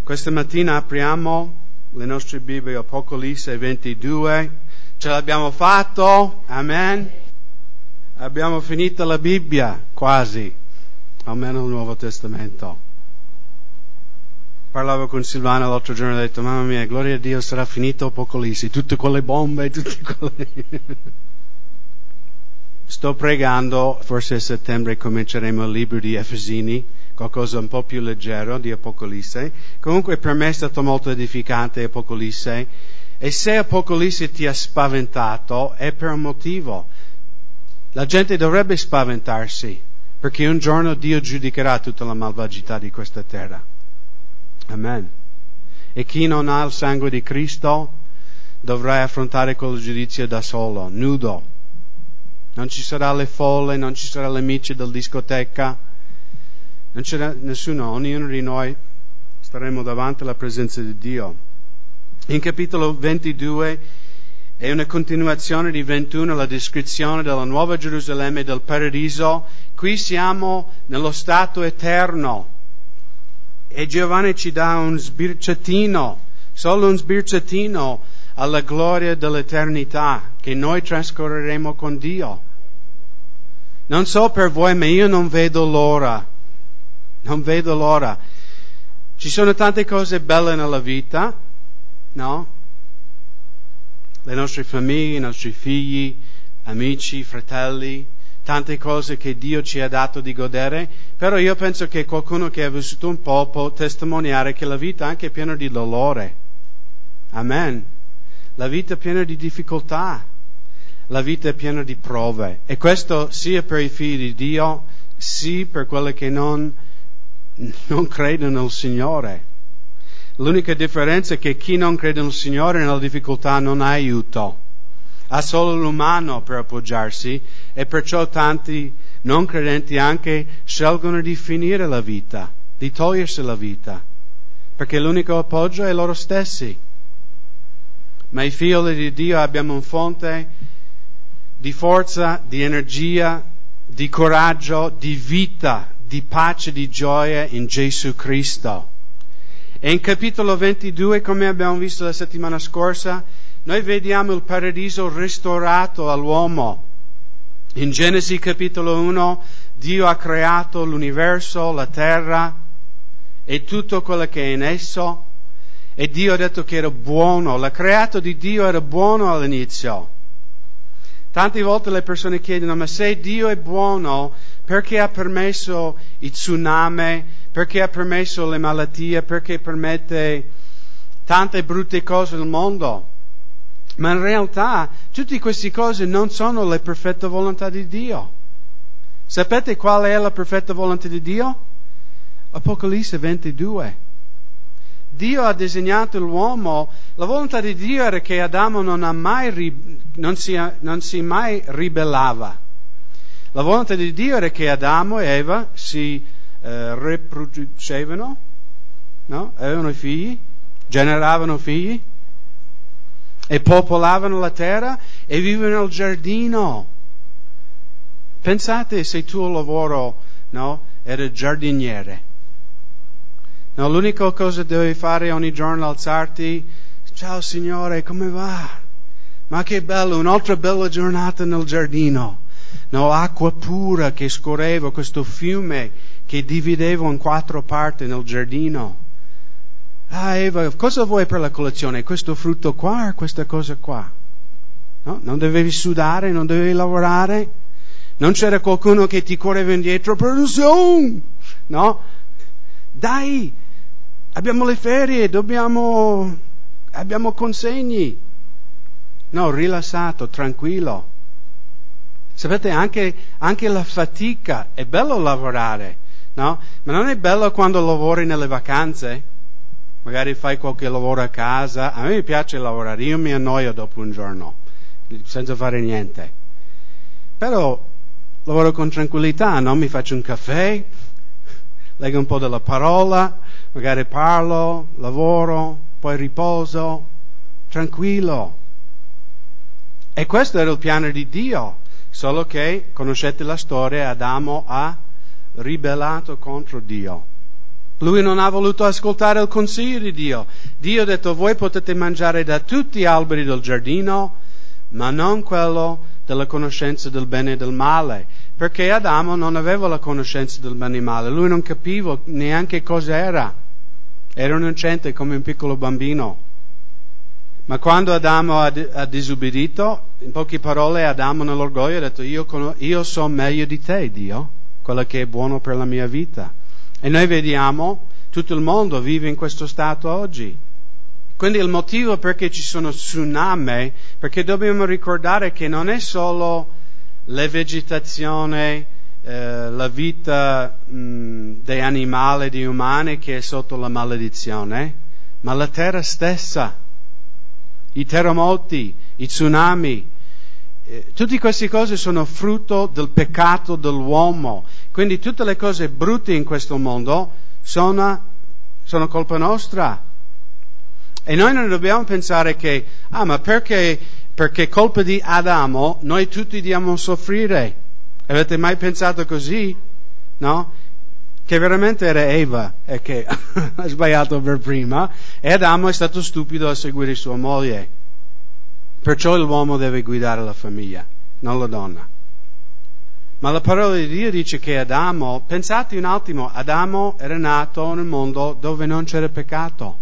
Questa mattina apriamo le nostre Bibbie, Apocalisse 22. Ce l'abbiamo fatto, amen. Abbiamo finito la Bibbia, quasi, almeno il Nuovo Testamento. Parlavo con Silvana l'altro giorno e ho detto, mamma mia, gloria a Dio, sarà finito Apocalisse, tutte quelle bombe, tutte quelle... Sto pregando, forse a settembre cominceremo il libro di Efesini, qualcosa un po' più leggero di Apocalisse. Comunque per me è stato molto edificante Apocalisse, e se Apocalisse ti ha spaventato è per un motivo. La gente dovrebbe spaventarsi, perché un giorno Dio giudicherà tutta la malvagità di questa terra. Amen. E chi non ha il sangue di Cristo dovrà affrontare quel giudizio da solo, nudo. Non ci sarà le folle, non ci sarà l'amici del discoteca, non c'era nessuno, ognuno di noi staremo davanti alla presenza di Dio. In capitolo 22 è una continuazione di 21, la descrizione della Nuova Gerusalemme e del Paradiso. Qui siamo nello stato eterno e Giovanni ci dà un sbirciatino, solo un sbirciatino alla gloria dell'eternità che noi trascorreremo con Dio. Non so per voi, ma io non vedo l'ora. Non vedo l'ora. Ci sono tante cose belle nella vita, no? Le nostre famiglie, i nostri figli, amici, fratelli, tante cose che Dio ci ha dato di godere, però io penso che qualcuno che ha vissuto un po' può testimoniare che la vita è anche piena di dolore. Amen. La vita è piena di difficoltà. La vita è piena di prove. E questo sia per i figli di Dio, sia per quelli che non credono nel Signore. L'unica differenza è che chi non crede nel Signore nella difficoltà non ha aiuto. Ha solo l'umano per appoggiarsi, e perciò tanti non credenti anche scelgono di finire la vita, di togliersi la vita, perché l'unico appoggio è loro stessi. Ma i figli di Dio abbiamo un fonte di forza, di energia, di coraggio, di vita, di pace, di gioia in Gesù Cristo. E in capitolo 22, come abbiamo visto la settimana scorsa, noi vediamo il paradiso restaurato all'uomo. In Genesi capitolo 1, Dio ha creato l'universo, la terra e tutto quello che è in esso, e Dio ha detto che era buono. La creato di Dio era buono all'inizio. Tante volte le persone chiedono, ma se Dio è buono, perché ha permesso i tsunami, perché ha permesso le malattie, perché permette tante brutte cose nel mondo? Ma in realtà tutte queste cose non sono la perfetta volontà di Dio. Sapete qual è la perfetta volontà di Dio? Apocalisse 22. Dio ha disegnato l'uomo. La volontà di Dio era che Adamo non si mai ribellava. La volontà di Dio era che Adamo e Eva si riproducevano, no? Avevano figli, generavano figli e popolavano la terra e vivevano nel giardino. Pensate se il tuo lavoro, no, era giardiniere. No, l'unica cosa che devi fare ogni giorno è alzarti, ciao Signore, come va? Ma che bello, un'altra bella giornata nel giardino. No, acqua pura che scorreva, questo fiume che divideva in 4 parti nel giardino. Ah Eva, cosa vuoi per la colazione? Questo frutto qua o questa cosa qua? No, non dovevi sudare, non dovevi lavorare. Non c'era qualcuno che ti correva indietro, produzione! No? Dai! Abbiamo le ferie, abbiamo consegni. No, rilassato, tranquillo. Sapete, anche la fatica, è bello lavorare, no? Ma non è bello quando lavori nelle vacanze? Magari fai qualche lavoro a casa. A me piace lavorare, io mi annoio dopo un giorno, senza fare niente. Però lavoro con tranquillità, no? Mi faccio un caffè, leggo un po' della parola, magari parlo, lavoro, poi riposo, tranquillo. E questo era il piano di Dio, solo che, conoscete la storia, Adamo ha ribellato contro Dio. Lui non ha voluto ascoltare il consiglio di Dio. Dio ha detto: voi potete mangiare da tutti gli alberi del giardino, ma non quello della conoscenza del bene e del male. Perché Adamo non aveva la conoscenza del bene e del male. Lui non capiva neanche cosa era. Era innocente come un piccolo bambino. Ma quando Adamo ha disobbedito, in poche parole, Adamo nell'orgoglio ha detto: io so meglio di te, Dio, quello che è buono per la mia vita. E noi vediamo, tutto il mondo vive in questo stato oggi. Quindi il motivo perché ci sono tsunami, perché dobbiamo ricordare che non è solo la vegetazione, la vita dei animali, degli umani che è sotto la maledizione, ma la terra stessa, i terremoti, i tsunami, tutte queste cose sono frutto del peccato dell'uomo. Quindi tutte le cose brutte in questo mondo sono colpa nostra. E noi non dobbiamo pensare che, ma perché colpa di Adamo noi tutti dobbiamo soffrire. Avete mai pensato così? No? Che veramente era Eva che ha sbagliato per prima e Adamo è stato stupido a seguire sua moglie. Perciò l'uomo deve guidare la famiglia, non la donna. Ma la parola di Dio dice che Adamo, pensate un attimo, Adamo era nato nel mondo dove non c'era peccato.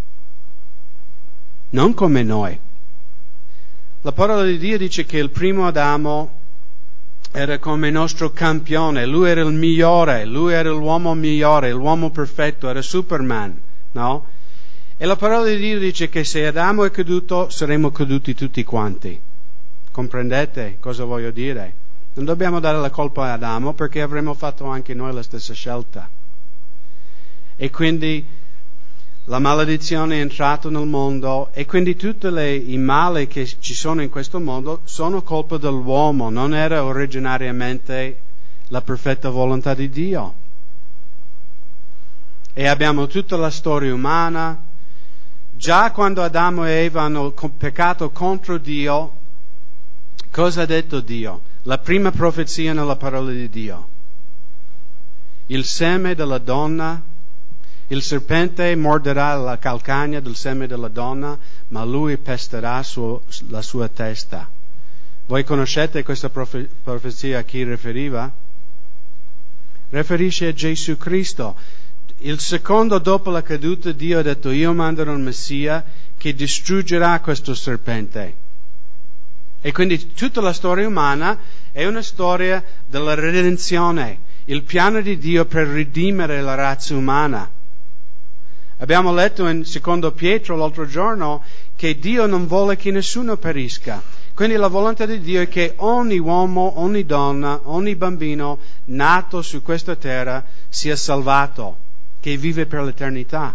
Non come noi. La parola di Dio dice che il primo Adamo era come il nostro campione, lui era il migliore, lui era l'uomo migliore, l'uomo perfetto, era Superman, no? E la parola di Dio dice che se Adamo è caduto, saremo caduti tutti quanti. Comprendete cosa voglio dire? Non dobbiamo dare la colpa a Adamo perché avremmo fatto anche noi la stessa scelta. E quindi la maledizione è entrata nel mondo e quindi tutti i mali che ci sono in questo mondo sono colpa dell'uomo, non era originariamente la perfetta volontà di Dio. E abbiamo tutta la storia umana. Già quando Adamo e Eva hanno peccato contro Dio, cosa ha detto Dio? La prima profezia nella parola di Dio. Il seme della donna, il serpente morderà la calcagna del seme della donna, ma lui pesterà la sua testa. Voi conoscete questa profezia a chi riferiva? Riferisce a Gesù Cristo. Il secondo dopo la caduta Dio ha detto: io manderò il Messia che distruggerà questo serpente. E quindi tutta la storia umana è una storia della redenzione, il piano di Dio per redimere la razza umana. Abbiamo letto in secondo Pietro l'altro giorno che Dio non vuole che nessuno perisca. Quindi la volontà di Dio è che ogni uomo, ogni donna, ogni bambino nato su questa terra sia salvato, che vive per l'eternità.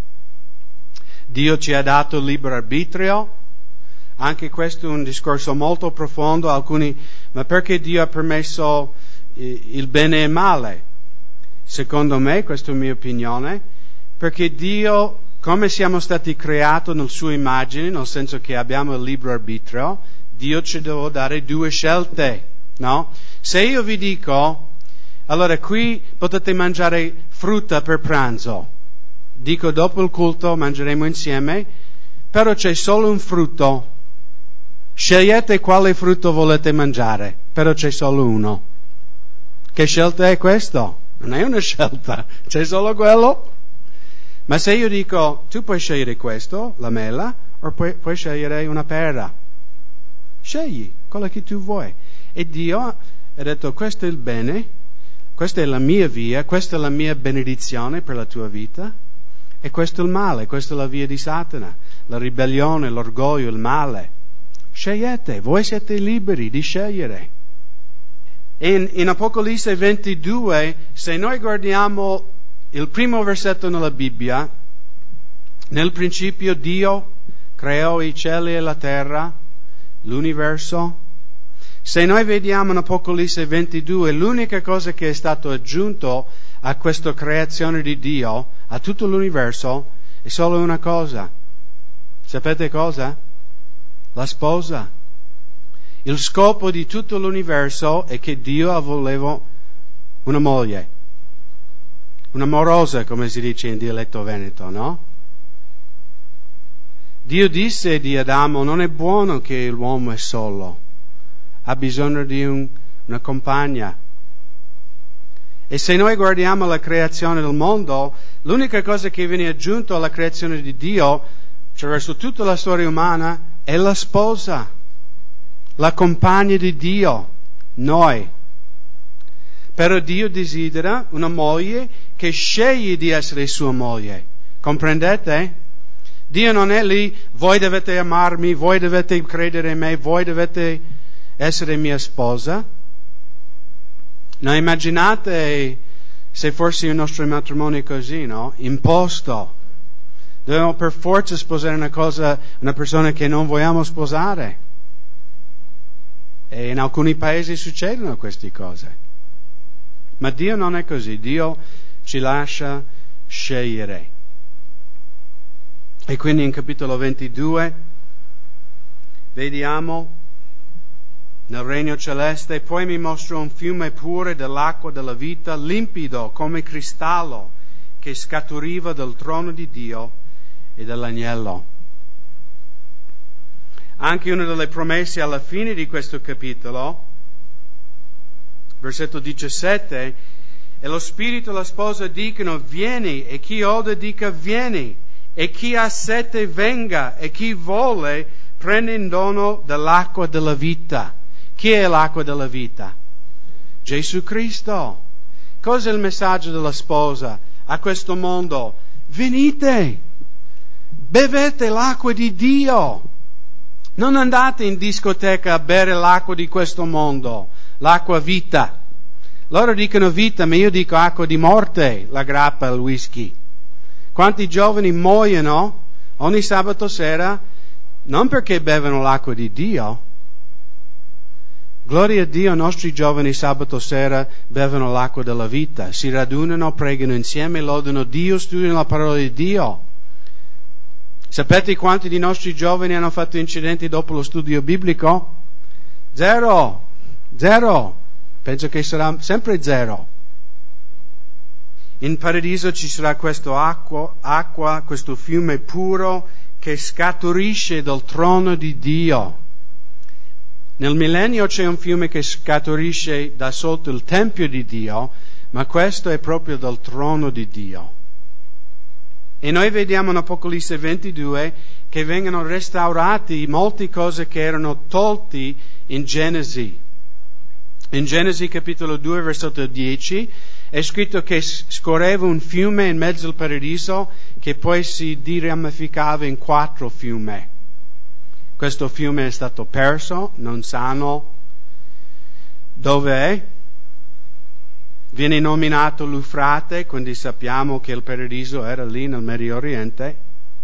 Dio ci ha dato libero arbitrio. Anche questo è un discorso molto profondo. Ma perché Dio ha permesso il bene e il male? Secondo me, questa è la mia opinione, perché Dio, come siamo stati creati nel suo immagine, nel senso che abbiamo il libero arbitrio, Dio ci deve dare due scelte, no? Se io vi dico, allora qui potete mangiare frutta per pranzo, dico dopo il culto mangeremo insieme, però c'è solo un frutto. Scegliete quale frutto volete mangiare, però c'è solo uno. Che scelta è questo? Non è una scelta, c'è solo quello. Ma se io dico, tu puoi scegliere questo, la mela, o puoi scegliere una pera. Scegli quello che tu vuoi. E Dio ha detto, questo è il bene, questa è la mia via, questa è la mia benedizione per la tua vita, e questo è il male, questa è la via di Satana, la ribellione, l'orgoglio, il male. Scegliete, voi siete liberi di scegliere. In Apocalisse 22, se noi guardiamo il primo versetto nella Bibbia, nel principio Dio creò i cieli e la terra, l'universo. Se noi vediamo in Apocalisse 22, l'unica cosa che è stato aggiunto a questa creazione di Dio, a tutto l'universo, è solo una cosa. Sapete cosa? La sposa. Il scopo di tutto l'universo è che Dio voleva una moglie. una morosa, come si dice in dialetto veneto, no? Dio disse di Adamo: non è buono che l'uomo è solo, ha bisogno di una compagna. E se noi guardiamo la creazione del mondo, l'unica cosa che viene aggiunto alla creazione di Dio, attraverso tutta la storia umana, è la sposa, la compagna di Dio, noi. Però Dio desidera una moglie che sceglie di essere sua moglie. Comprendete? Dio non è lì: voi dovete amarmi, voi dovete credere in me, voi dovete essere mia sposa. No, immaginate se fosse il nostro matrimonio così, no? Imposto. Dobbiamo per forza sposare una persona che non vogliamo sposare. E in alcuni paesi succedono queste cose. Ma Dio non è così, Dio ci lascia scegliere. E quindi in capitolo 22 vediamo nel regno celeste: poi mi mostrò un fiume pure dell'acqua della vita, limpido come cristallo, che scaturiva dal trono di Dio e dall'agnello. Anche una delle promesse alla fine di questo capitolo, versetto 17, e lo Spirito e la sposa dicono: vieni, e chi ode dica vieni, e chi ha sete venga, e chi vuole prende in dono dell'acqua della vita. Chi è l'acqua della vita? Gesù Cristo. Cos'è il messaggio della sposa a questo mondo? Venite, bevete l'acqua di Dio. Non andate in discoteca a bere l'acqua di questo mondo, l'acqua vita. Loro dicono vita, ma io dico acqua di morte, la grappa, il whisky. Quanti giovani muoiono ogni sabato sera non perché bevono l'acqua di Dio. Gloria a Dio, i nostri giovani sabato sera bevono l'acqua della vita, si radunano, pregano insieme, lodano Dio, studiano la parola di Dio. Sapete quanti di nostri giovani hanno fatto incidenti dopo lo studio biblico? Zero. Penso che sarà sempre zero. In paradiso ci sarà questo acqua, questo fiume puro che scaturisce dal trono di Dio. Nel millennio c'è un fiume che scaturisce da sotto il Tempio di Dio, ma questo è proprio dal trono di Dio. E noi vediamo in Apocalisse 22 che vengono restaurati molte cose che erano tolti in Genesi. In Genesi capitolo 2 versetto 10 è scritto che scorreva un fiume in mezzo al paradiso che poi si diramificava in 4 fiumi. Questo fiume è stato perso, non sanno dove è. Viene nominato l'Eufrate, quindi sappiamo che il paradiso era lì nel Medio Oriente.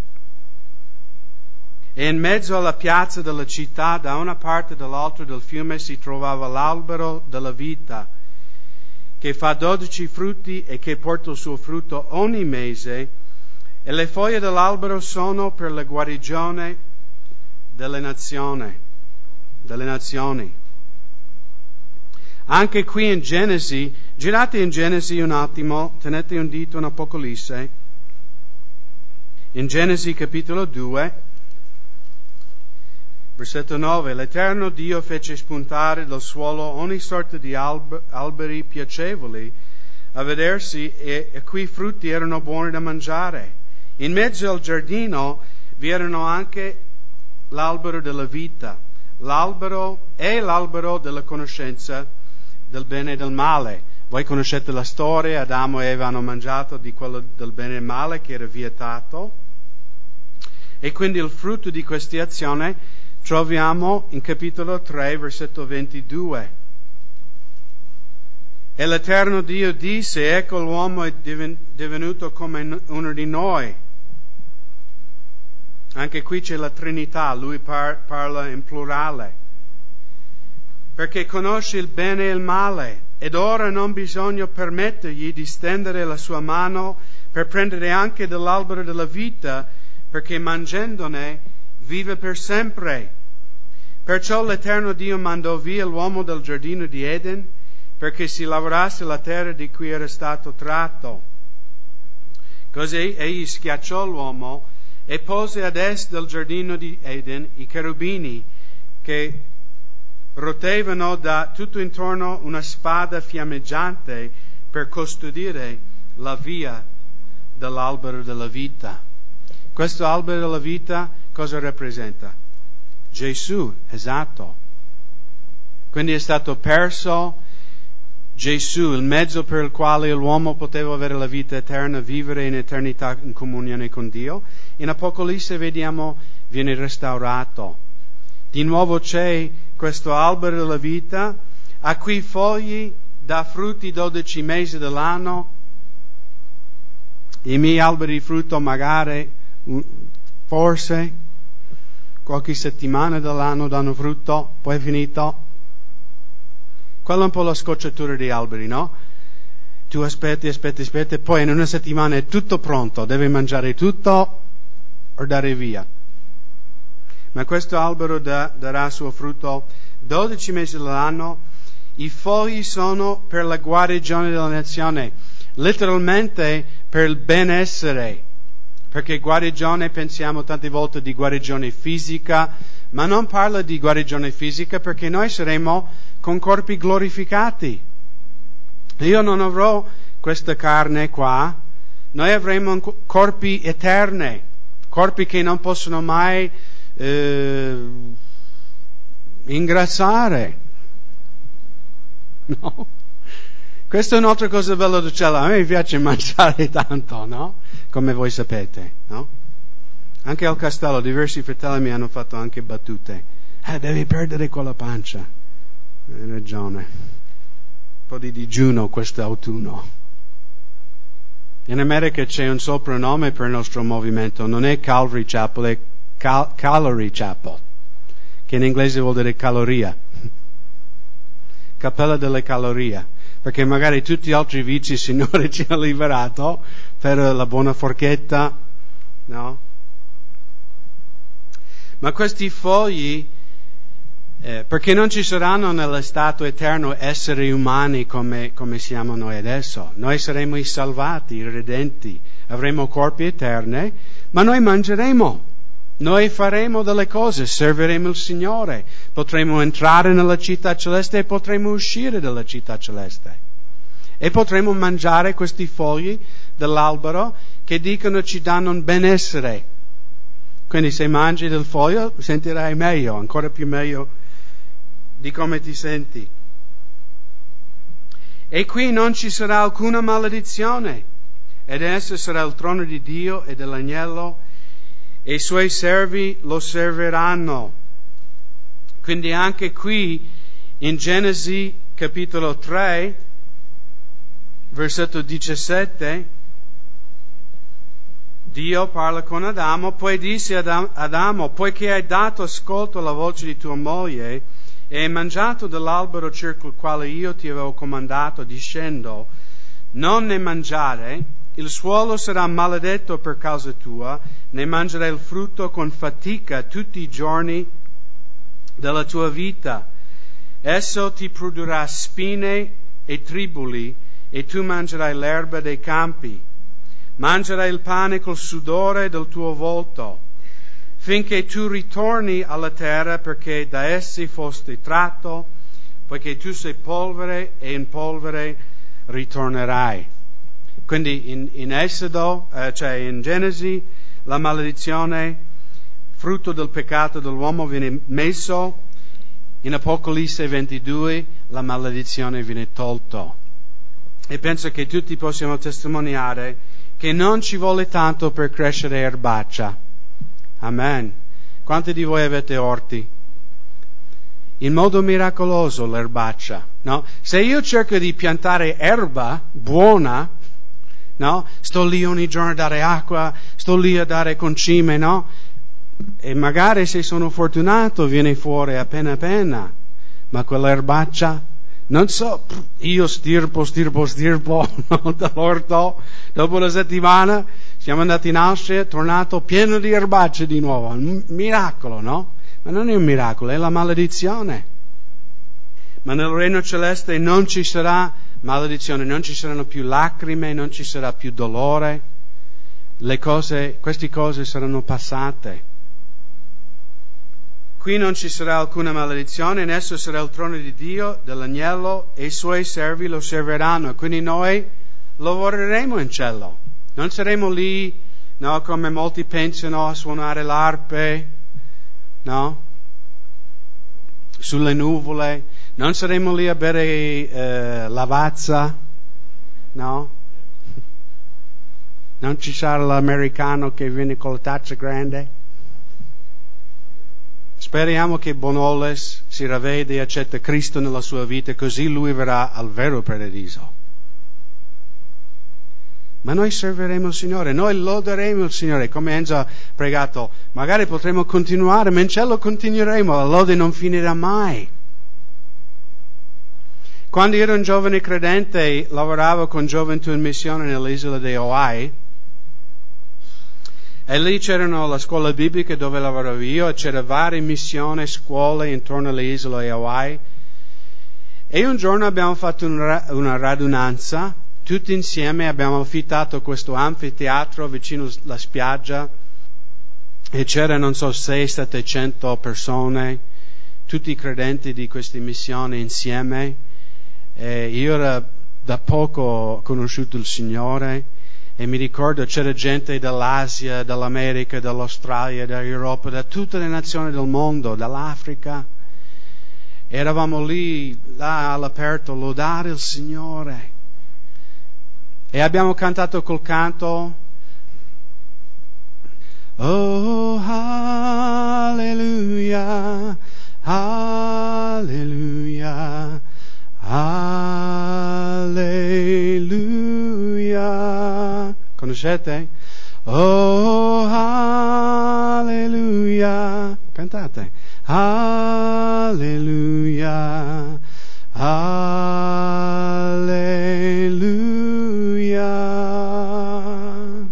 E in mezzo alla piazza della città, da una parte e dall'altra del fiume, si trovava l'albero della vita, che fa 12 frutti e che porta il suo frutto ogni mese, e le foglie dell'albero sono per la guarigione delle nazioni. Anche qui in Genesi, girate in Genesi un attimo, tenete un dito in Apocalisse. In Genesi capitolo 2, versetto 9, l'Eterno Dio fece spuntare dal suolo ogni sorta di alberi piacevoli a vedersi, e a cui frutti erano buoni da mangiare. In mezzo al giardino vi erano anche l'albero della vita, l'albero della conoscenza del bene e del male. Voi conoscete la storia, Adamo e Eva hanno mangiato di quello del bene e male che era vietato, e quindi il frutto di questa azione troviamo in capitolo 3, versetto 22. E l'Eterno Dio disse: ecco, l'uomo è divenuto come uno di noi. Anche qui c'è la Trinità, lui parla in plurale. Perché conosce il bene e il male, ed ora non bisogna permettergli di stendere la sua mano per prendere anche dell'albero della vita, perché mangiandone vive per sempre. Perciò l'Eterno Dio mandò via l'uomo dal giardino di Eden, perché si lavorasse la terra di cui era stato tratto. Così egli schiacciò l'uomo e pose ad est del giardino di Eden i cherubini che rotevano da tutto intorno una spada fiammeggiante per custodire la via dell'albero della vita. Questo albero della vita cosa rappresenta? Gesù, esatto. Quindi è stato perso Gesù, il mezzo per il quale l'uomo poteva avere la vita eterna, vivere in eternità in comunione con Dio. In Apocalisse vediamo viene restaurato. Di nuovo c'è questo albero della vita, a cui fogli dà frutti 12 mesi dell'anno. I miei alberi di frutto magari, forse, qualche settimana dell'anno danno frutto, poi è finito. Quella è un po' la scocciatura degli alberi, no? Tu aspetti, poi in una settimana è tutto pronto, devi mangiare tutto o dare via. Ma questo albero darà suo frutto 12 mesi dell'anno. I fogli sono per la guarigione della nazione, letteralmente per il benessere, perché guarigione pensiamo tante volte di guarigione fisica, ma non parla di guarigione fisica perché noi saremo con corpi glorificati. Io non avrò questa carne qua, noi avremo corpi eterni, corpi che non possono mai ingrassare. No? Questa è un'altra cosa bella del cielo. A me piace mangiare tanto, no? Come voi sapete, no? Anche al castello diversi fratelli mi hanno fatto anche battute. Devi perdere quella pancia. Hai ragione. Un po' di digiuno quest'autunno. In America c'è un soprannome per il nostro movimento. Non è Calvary Chapel, è Calorie Chapel, che in inglese vuol dire caloria. Cappella delle calorie. Perché magari tutti gli altri vizi il Signore ci ha liberato per la buona forchetta, no? Ma questi fogli, perché non ci saranno nello stato eterno esseri umani come siamo noi adesso. Noi saremo i salvati, i redenti, avremo corpi eterni, ma noi mangeremo. Noi faremo delle cose, serviremo il Signore, potremo entrare nella città celeste e potremo uscire dalla città celeste. E potremo mangiare questi fogli dell'albero che dicono ci danno un benessere. Quindi se mangi del foglio sentirai meglio, ancora più meglio di come ti senti. E qui non ci sarà alcuna maledizione, ed esso sarà il trono di Dio e dell'agnello, e i suoi servi lo serviranno. Quindi anche qui in Genesi capitolo 3, versetto 17, Dio parla con Adamo, poi disse ad Adamo, poiché hai dato ascolto alla voce di tua moglie e hai mangiato dell'albero circa il quale io ti avevo comandato, dicendo, non ne mangiare, il suolo sarà maledetto per causa tua, ne mangerai il frutto con fatica tutti i giorni della tua vita. Esso ti produrrà spine e tribuli, e tu mangerai l'erba dei campi. Mangerai il pane col sudore del tuo volto, finché tu ritorni alla terra, perché da essi fosti tratto, poiché tu sei polvere e in polvere ritornerai. Quindi in Esodo, cioè in Genesi, la maledizione, frutto del peccato dell'uomo, viene messo. In Apocalisse 22 la maledizione viene tolto. E penso che tutti possiamo testimoniare che non ci vuole tanto per crescere erbaccia. Amen. Quanti di voi avete orti? In modo miracoloso l'erbaccia, no? Se io cerco di piantare erba buona, no? Sto lì ogni giorno a dare acqua, sto lì a dare concime, no? E magari se sono fortunato viene fuori appena, ma quell'erbaccia, non so, io stirpo no, dall'orto, dopo una settimana siamo andati in Austria, tornato pieno di erbacce di nuovo, un miracolo, no? Ma non è un miracolo, è la maledizione. Ma nel regno celeste non ci sarà maledizione, non ci saranno più lacrime, non ci sarà più dolore, queste cose saranno passate. Qui non ci sarà alcuna maledizione, in esso sarà il trono di Dio, dell'agnello, e i suoi servi lo serviranno. Quindi noi lavoreremo in cielo. Non saremo lì, no, come molti pensano, a suonare l'arpe, no? Sulle nuvole. Non saremo lì a bere lavazza, no? Non ci sarà l'americano che viene con la tazza grande. Speriamo che Bonoles si ravvede e accetta Cristo nella sua vita, così lui verrà al vero paradiso. Ma noi serviremo il Signore, noi loderemo il Signore, come Enzo ha pregato. Magari potremo continuare, ma in cielo continueremo, la lode non finirà mai. Quando ero un giovane credente, lavoravo con Gioventù in missione nell'isola di Hawaii, e lì c'erano la scuola biblica dove lavoravo io, e c'era varie missioni, scuole intorno alle isole Hawaii. E un giorno abbiamo fatto una radunanza, tutti insieme abbiamo affittato questo anfiteatro vicino alla spiaggia, e c'era, 600-700 persone, tutti i credenti di queste missioni insieme. E io ero da poco conosciuto il Signore. E mi ricordo c'era gente dall'Asia, dall'America, dall'Australia, dall'Europa, da tutte le nazioni del mondo, dall'Africa. Eravamo lì, là all'aperto, lodare il Signore. E abbiamo cantato col canto: Oh, alleluia, alleluia, alleluia. Conoscete? Oh, alleluia. Cantate. Alleluia, alleluia.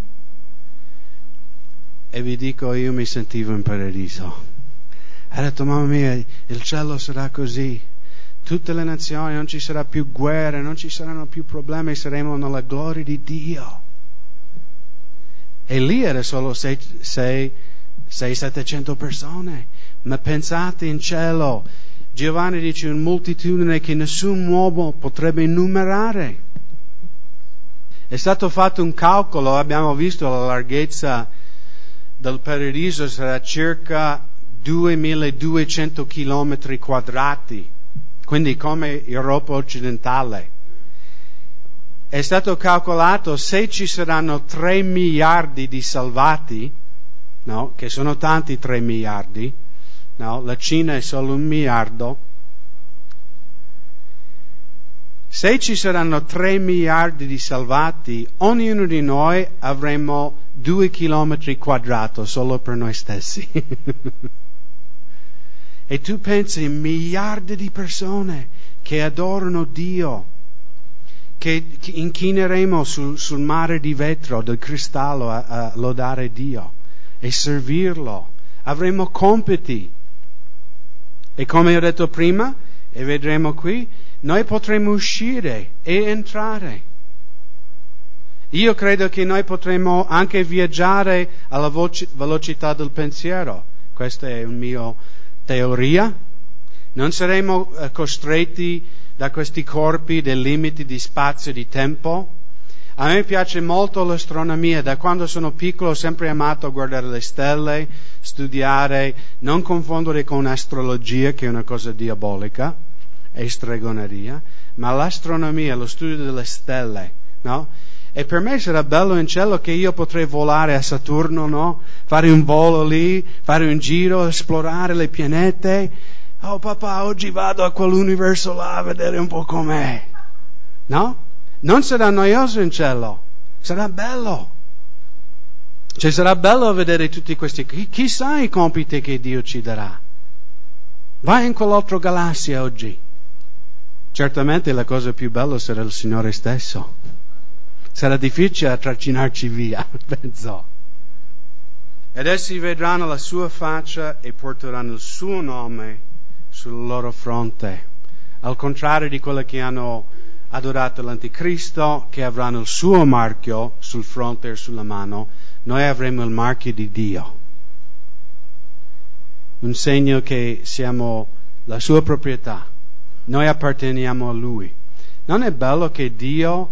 E vi dico, io mi sentivo in paradiso. Ho detto, mamma mia, il cielo sarà così. Tutte le nazioni, non ci sarà più guerra, non ci saranno più problemi, saremo nella gloria di Dio. E lì era solo 600-700 persone. Ma pensate, in cielo, Giovanni dice, una moltitudine che nessun uomo potrebbe enumerare. È stato fatto un calcolo, abbiamo visto la larghezza del paradiso sarà circa 2200 chilometri quadrati. Quindi come Europa occidentale. È stato calcolato, se ci saranno 3 miliardi di salvati, no, che sono tanti 3 miliardi, no, la Cina è solo 1 miliardo. Se ci saranno 3 miliardi di salvati, ognuno di noi avremo 2 chilometri quadrati solo per noi stessi. E tu pensi, miliardi di persone che adorano Dio, che inchineremo sul mare di vetro, del cristallo, a lodare Dio e servirlo. Avremo compiti. E come ho detto prima, e vedremo qui, noi potremo uscire e entrare. Io credo che noi potremo anche viaggiare alla velocità del pensiero. Questa è una mia teoria. Non saremo costretti da questi corpi dei limiti di spazio e di tempo. A me piace molto l'astronomia. Da quando sono piccolo ho sempre amato guardare le stelle, studiare, non confondere con astrologia, che è una cosa diabolica, e stregoneria, ma l'astronomia, lo studio delle stelle, no? E per me sarà bello in cielo che io potrei volare a Saturno, no? Fare un volo lì, fare un giro, esplorare le pianete. Oh papà, oggi vado a quell'universo là a vedere un po' com'è. No? Non sarà noioso in cielo, sarà bello. Cioè sarà bello vedere tutti questi. Chissà i compiti che Dio ci darà. Vai in quell'altra galassia oggi. Certamente la cosa più bella sarà il Signore stesso. Sarà difficile trascinarci via, penso. Ed essi vedranno la sua faccia e porteranno il suo nome sul loro fronte. Al contrario di quello che hanno adorato l'anticristo, che avranno il suo marchio sul fronte e sulla mano. Noi avremo il marchio di Dio. Un segno che siamo la sua proprietà. Noi apparteniamo a Lui. Non è bello che Dio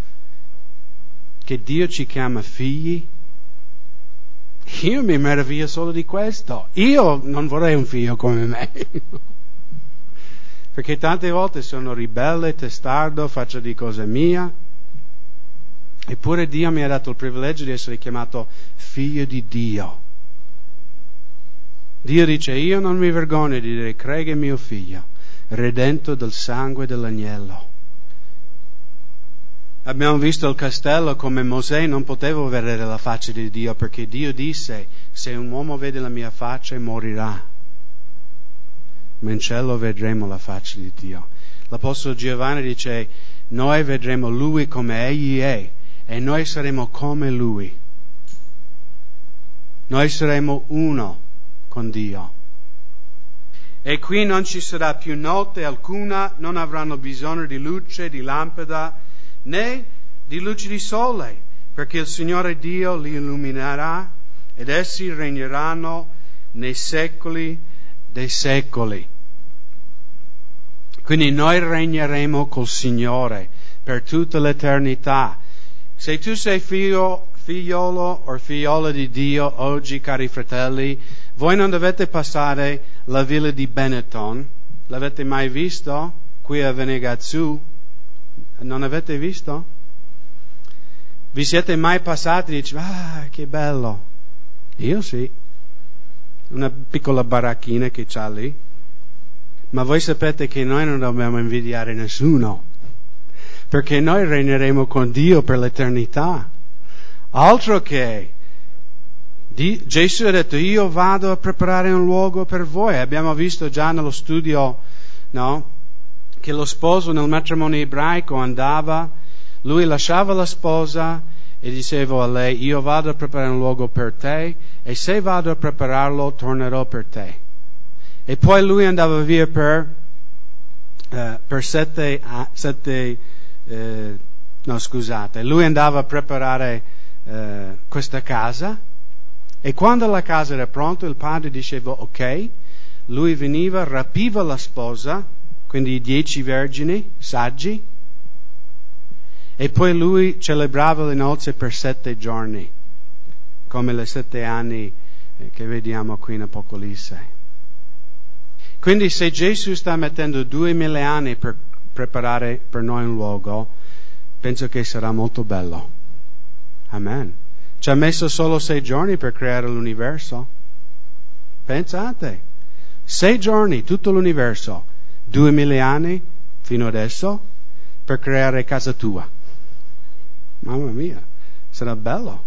ci chiama figli? Io mi meraviglio solo di questo. Io non vorrei un figlio come me. Perché tante volte sono ribelle, testardo, faccio di cose mia. Eppure Dio mi ha dato il privilegio di essere chiamato figlio di Dio. Dio dice, io non mi vergogno di dire, crega mio figlio, redento del sangue dell'agnello. Abbiamo visto il castello come Mosè non poteva vedere la faccia di Dio, perché Dio disse, se un uomo vede la mia faccia morirà. Ma in cielo vedremo la faccia di Dio. L'Apostolo Giovanni dice, noi vedremo Lui come Egli è, e noi saremo come Lui. Noi saremo uno con Dio. E qui non ci sarà più notte alcuna, non avranno bisogno di luce, di lampada, né di luce di sole, perché il Signore Dio li illuminerà ed essi regneranno nei secoli dei secoli. Quindi noi regneremo col Signore per tutta l'eternità. Se tu sei figliolo o figliola di Dio oggi, cari fratelli, voi non dovete passare la villa di Benetton. L'avete mai visto? Qui a Venegatsu. Non avete visto? Vi siete mai passati e dice, che bello. Io sì. Una piccola baracchina che c'ha lì. Ma voi sapete che noi non dobbiamo invidiare nessuno, perché noi regneremo con Dio per l'eternità. Altro che Gesù ha detto, io vado a preparare un luogo per voi. Abbiamo visto già nello studio, no? Che lo sposo nel matrimonio ebraico andava, lui lasciava la sposa e diceva a lei, io vado a preparare un luogo per te e se vado a prepararlo tornerò per te. E poi lui andava via per 7 lui andava a preparare questa casa, e quando la casa era pronta il padre diceva ok, lui veniva, rapiva la sposa, quindi i 10 vergini saggi, e poi lui celebrava le nozze per 7 giorni, come le 7 anni che vediamo qui in Apocalisse. Quindi se Gesù sta mettendo 2000 anni per preparare per noi un luogo, penso che sarà molto bello. Amen. Ci ha messo solo 6 giorni per creare l'universo. Pensate, 6 giorni, tutto l'universo, 2000 anni fino adesso per creare casa tua. Mamma mia, sarà bello.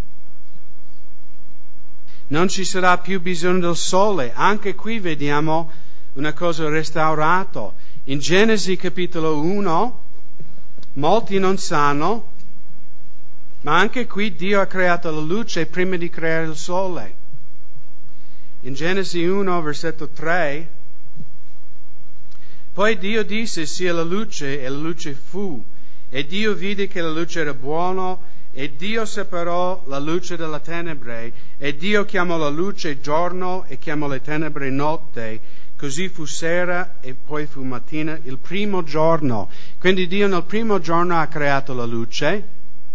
Non ci sarà più bisogno del sole. Anche qui vediamo una cosa restaurata. In Genesi capitolo 1, molti non sanno, ma anche qui Dio ha creato la luce prima di creare il sole. In Genesi 1, versetto 3, poi Dio disse sia la luce e la luce fu, e Dio vide che la luce era buona, e Dio separò la luce dalla tenebre, e Dio chiamò la luce giorno e chiamò le tenebre notte. Così fu sera e poi fu mattina, il primo giorno. Quindi Dio nel primo giorno ha creato la luce,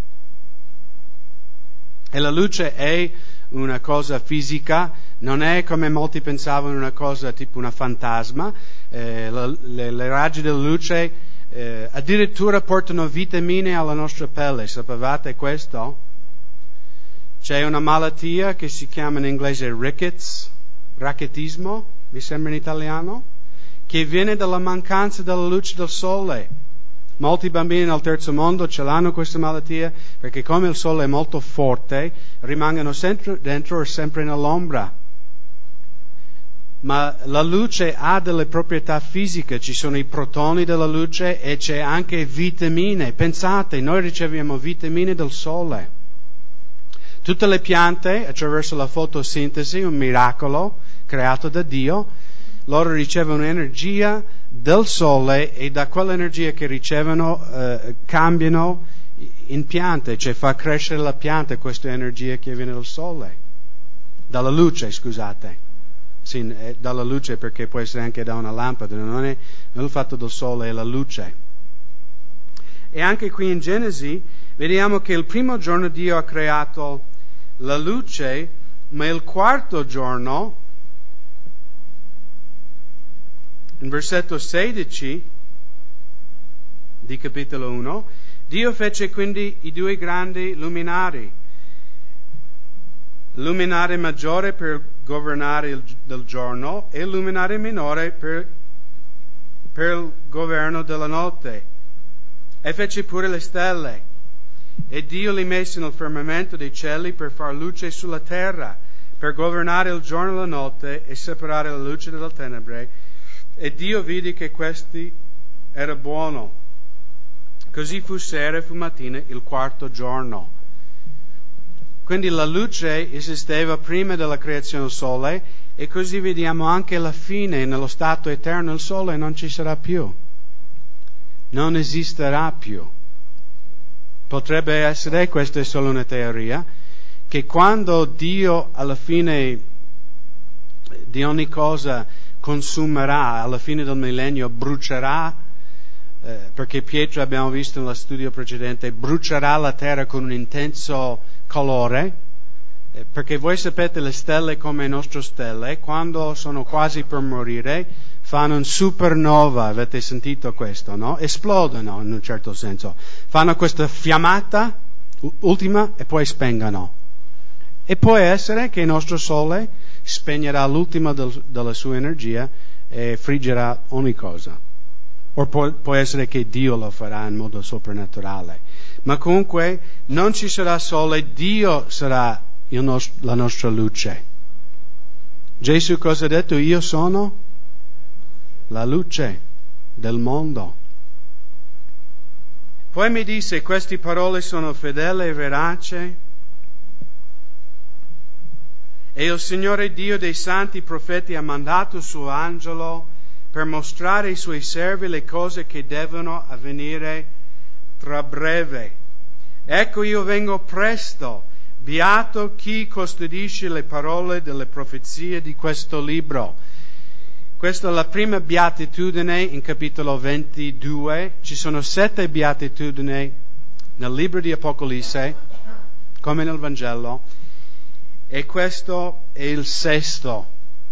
e la luce è una cosa fisica, non è come molti pensavano una cosa tipo una fantasma. Le raggi della luce addirittura portano vitamine alla nostra pelle, sapevate questo? C'è una malattia che si chiama in inglese rachetismo, mi sembra in italiano, che viene dalla mancanza della luce del sole. Molti bambini nel terzo mondo ce l'hanno questa malattia, perché come il sole è molto forte, rimangono sempre dentro e sempre nell'ombra. Ma la luce ha delle proprietà fisiche, ci sono i protoni della luce e c'è anche vitamine. Pensate, noi riceviamo vitamine dal sole. Tutte le piante, attraverso la fotosintesi, un miracolo creato da Dio, loro ricevono energia del sole e da quell'energia che ricevono cambiano in piante, cioè fa crescere la pianta questa energia che viene dal sole, dalla luce, scusate. Sì, dalla luce, perché può essere anche da una lampada, non è il fatto del sole, è la luce. E anche qui in Genesi vediamo che il primo giorno Dio ha creato la luce, ma il quarto giorno, in versetto 16 di capitolo 1, Dio fece quindi i due grandi luminari. Luminare maggiore per governare del giorno e il luminare minore per il governo della notte. E fece pure le stelle. E Dio li mise nel firmamento dei cieli per far luce sulla terra, per governare il giorno e la notte e separare la luce dalle tenebre. E Dio vide che questi era buono. Così fu sera e fu mattina il quarto giorno. Quindi la luce esisteva prima della creazione del sole e così vediamo anche alla fine, nello stato eterno, il sole non ci sarà più. Non esisterà più. Potrebbe essere, questa è solo una teoria, che quando Dio alla fine di ogni cosa consumerà, alla fine del millennio brucerà, perché Pietro, abbiamo visto nello studio precedente, brucerà la terra con un intenso calore, perché voi sapete le stelle come le nostre stelle, quando sono quasi per morire, fanno un supernova, avete sentito questo, no? Esplodono in un certo senso, fanno questa fiammata ultima e poi spengono. E può essere che il nostro Sole spegnerà l'ultima della sua energia e friggerà ogni cosa. O può essere che Dio lo farà in modo soprannaturale. Ma comunque non ci sarà sole, Dio sarà la nostra luce. Gesù cosa ha detto? Io sono la luce del mondo. Poi mi disse, queste parole sono fedeli e veraci. E il Signore Dio dei santi profeti ha mandato il suo angelo per mostrare ai suoi servi le cose che devono avvenire tra breve. Ecco, io vengo presto. Beato chi custodisce le parole delle profezie di questo libro. Questa è la prima beatitudine in capitolo 22. Ci sono 7 beatitudini nel libro di Apocalisse, come nel Vangelo, e questo è il 6.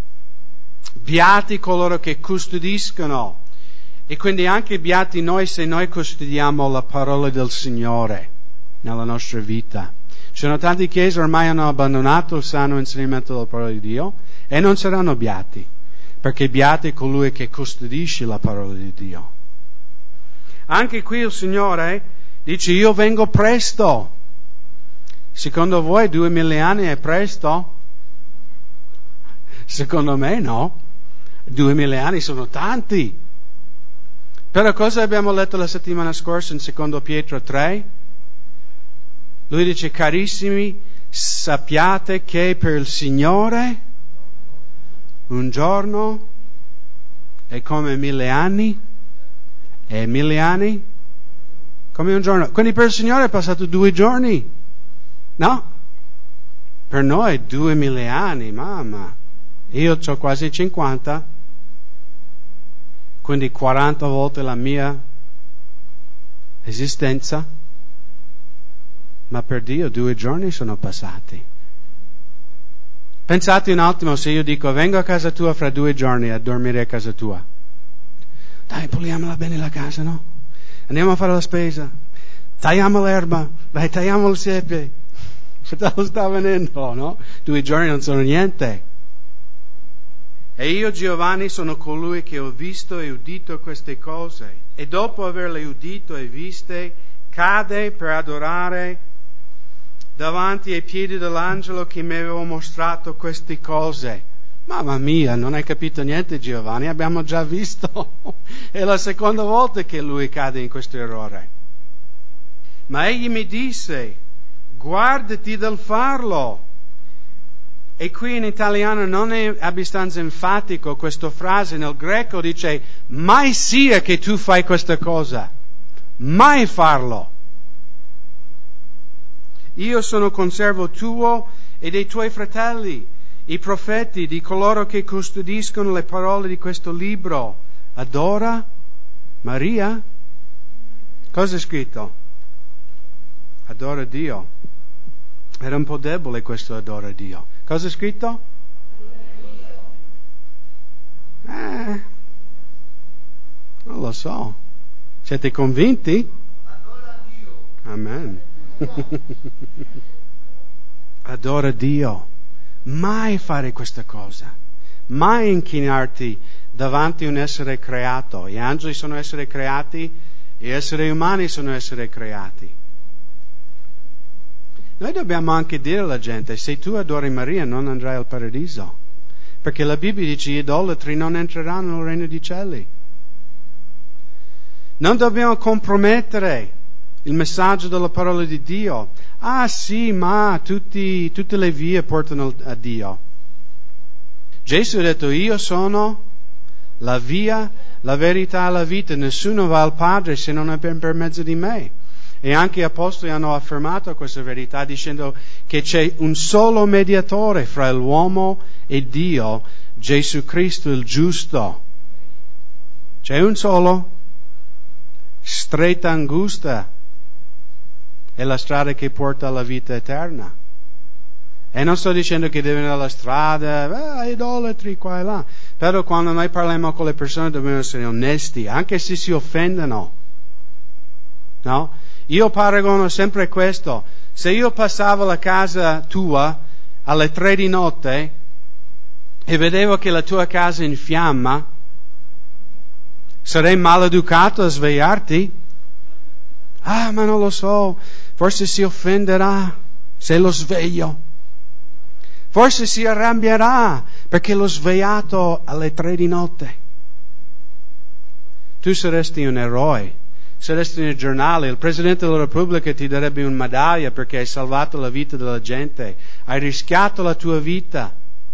Beati coloro che custodiscono, e quindi anche beati noi se noi custodiamo la parola del Signore nella nostra vita. Ci sono tante chiese ormai hanno abbandonato il sano insegnamento della parola di Dio e non saranno beati, perché beati è colui che custodisce la parola di Dio. Anche qui il Signore dice, io vengo presto. Secondo voi 2000 anni è presto? Secondo me no. 2000 anni sono tanti. Però cosa abbiamo letto la settimana scorsa in 2 Pietro 3? Lui dice, carissimi, sappiate che per il Signore un giorno è come 1000 anni e 1000 anni come un giorno. Quindi per il Signore è passato 2 giorni. No? Per noi 2000 anni, mamma. Io ho quasi 50, quindi 40 volte la mia esistenza, ma per Dio 2 giorni sono passati. Pensate un attimo, se io dico vengo a casa tua fra 2 giorni a dormire a casa tua. Dai, puliamola bene la casa, no? Andiamo a fare la spesa, tagliamo l'erba, dai, tagliamo il siepe. Fratello sta venendo, no? 2 giorni non sono niente. E io, Giovanni, sono colui che ho visto e udito queste cose. E dopo averle udito e viste, cade per adorare davanti ai piedi dell'angelo che mi aveva mostrato queste cose. Mamma mia, non hai capito niente, Giovanni, abbiamo già visto. È la seconda volta che lui cade in questo errore. Ma egli mi disse, guardati dal farlo. E qui in italiano non è abbastanza enfatico questa frase, nel greco dice mai sia che tu fai questa cosa, mai farlo. Io sono conservo tuo e dei tuoi fratelli, i profeti, di coloro che custodiscono le parole di questo libro. Adora Maria? Cosa è scritto? Adora Dio. Era un po' debole questo adora Dio. Cosa è scritto? Non lo so. Siete convinti? Adora Dio. Amen. Adora Dio. Mai fare questa cosa. Mai inchinarti davanti a un essere creato. Gli angeli sono esseri creati, gli esseri umani sono esseri creati. Noi dobbiamo anche dire alla gente, se tu adori Maria non andrai al paradiso, perché la Bibbia dice gli idolatri non entreranno nel regno dei cieli. Non dobbiamo compromettere il messaggio della parola di Dio. Ah sì, ma tutte le vie portano a Dio. Gesù ha detto, io sono la via, la verità e la vita. Nessuno va al Padre se non è per mezzo di me. E anche gli apostoli hanno affermato questa verità dicendo che c'è un solo mediatore fra l'uomo e Dio, Gesù Cristo il giusto. C'è un solo. Stretta angusta è la strada che porta alla vita eterna. E non sto dicendo che devono andare alla strada, idolatri qua e là. Però quando noi parliamo con le persone dobbiamo essere onesti, anche se si offendono. No? Io paragono sempre questo. Se io passavo la casa tua alle 3 di notte e vedevo che la tua casa è in fiamma, sarei maleducato a svegliarti? Ah, ma non lo so, forse si offenderà se lo sveglio. Forse si arrabbierà perché l'ho svegliato alle 3 di notte. Tu saresti un eroe. Saresti nel giornale, il Presidente della Repubblica ti darebbe una medaglia perché hai salvato la vita della gente, hai rischiato la tua vita.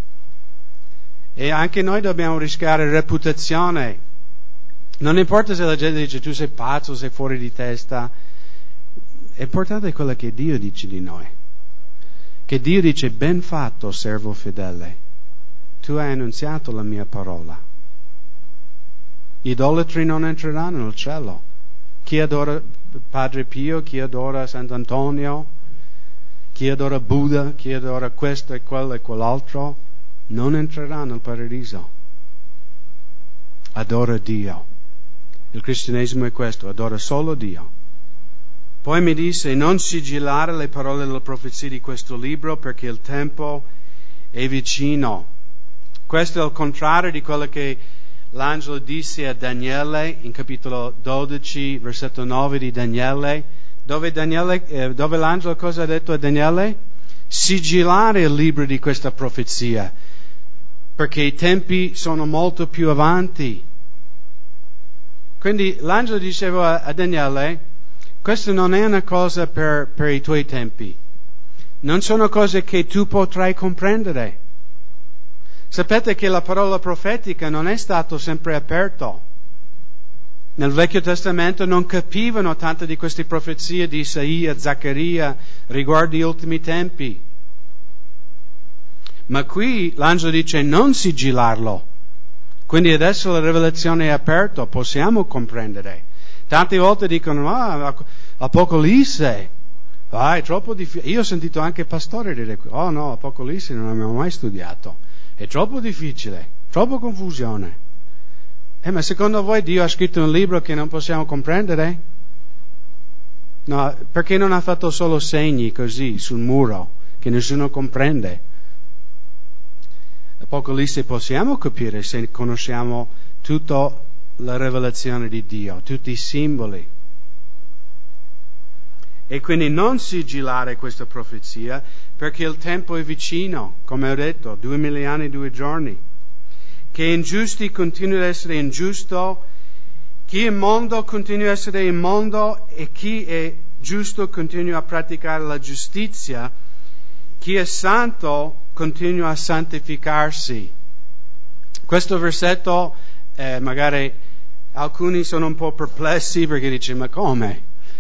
E anche noi dobbiamo rischiare reputazione. Non importa se la gente dice tu sei pazzo, sei fuori di testa. L'importante è quello che Dio dice di noi. Che Dio dice, ben fatto, servo fedele. Tu hai annunziato la mia parola. Gli idolatri non entreranno nel cielo. Chi adora Padre Pio, chi adora Sant'Antonio, chi adora Buddha, chi adora questo e quello e quell'altro, non entrerà nel paradiso. Adora Dio. Il cristianesimo è questo, adora solo Dio. Poi mi disse, non sigillare le parole della profezia di questo libro perché il tempo è vicino. Questo è il contrario di quello che l'angelo disse a Daniele in capitolo 12, versetto 9 di Daniele, dove l'angelo cosa ha detto a Daniele? Sigillare il libro di questa profezia, perché i tempi sono molto più avanti. Quindi l'angelo diceva a Daniele, questa non è una cosa per i tuoi tempi, non sono cose che tu potrai comprendere. Sapete che la parola profetica non è stato sempre aperto. Nel Vecchio Testamento non capivano tante di queste profezie di Isaia, Zaccaria riguardo gli ultimi tempi. Ma qui l'angelo dice non sigillarlo. Quindi adesso la rivelazione è aperta, possiamo comprendere. Tante volte dicono, Apocalisse, è troppo difficile. Io ho sentito anche pastore dire, no, Apocalisse non abbiamo mai studiato. È troppo difficile, troppa confusione. Ma secondo voi Dio ha scritto un libro che non possiamo comprendere? No, perché non ha fatto solo segni così sul muro che nessuno comprende? Apocalisse possiamo capire se conosciamo tutta la rivelazione di Dio, tutti i simboli. E quindi non sigillare questa profezia perché il tempo è vicino, come ho detto, 2000 anni, 2 giorni. Che ingiusti continuano ad essere ingiusto, chi è immondo continua ad essere immondo e chi è giusto continua a praticare la giustizia, chi è santo continua a santificarsi. Questo versetto, magari alcuni sono un po' perplessi perché dice, ma come?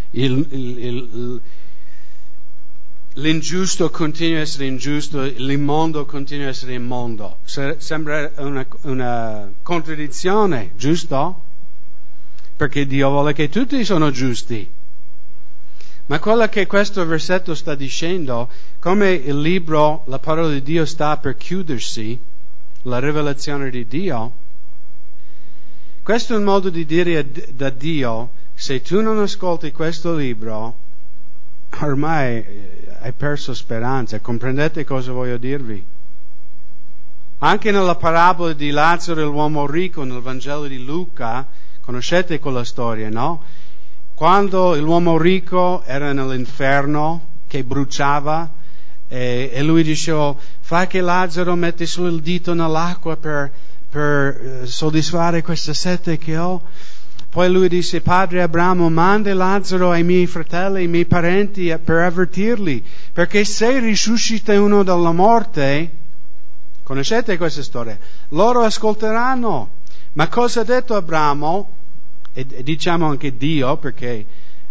L'ingiusto continua a essere ingiusto, l'immondo continua a essere immondo. Sembra una contraddizione, giusto? Perché Dio vuole che tutti sono giusti. Ma quello che questo versetto sta dicendo, come il libro, la parola di Dio sta per chiudersi, la rivelazione di Dio, questo è un modo di dire da Dio, se tu non ascolti questo libro, ormai hai perso speranza. Comprendete cosa voglio dirvi? Anche nella parabola di Lazzaro e l'uomo ricco, nel Vangelo di Luca, conoscete quella storia, no? Quando l'uomo ricco era nell'inferno, che bruciava, e lui diceva, fai che Lazzaro mette solo il dito nell'acqua per soddisfare questa sete che ho. Poi lui disse, padre Abramo, manda Lazzaro ai miei fratelli, ai miei parenti per avvertirli, perché se risuscita uno dalla morte, conoscete questa storia, loro ascolteranno. Ma cosa ha detto Abramo? E diciamo anche Dio, perché